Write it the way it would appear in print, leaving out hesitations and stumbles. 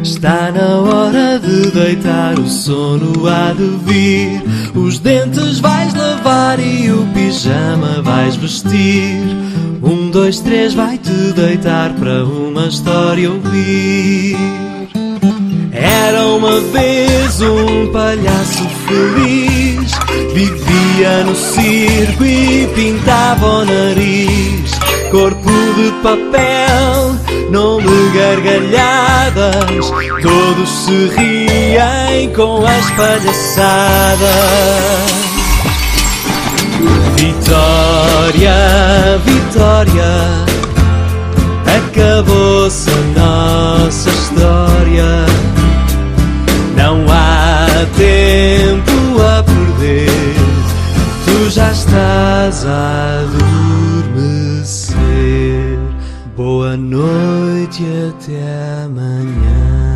Está na hora de deitar, o sono há de vir. Os dentes vais lavar e o pijama vais vestir. 1, 2, 3, vai-te deitar para uma história ouvir. Era uma vez um palhaço feliz, vivia no circo e pintava o nariz. Corpo de papel, nome gargalhadas, todos se riem com as palhaçadas. Vitória, Vitória, acabou-se a nossa história. Não há tempo a perder, tu já estás a adormecer. Boa noite e até amanhã.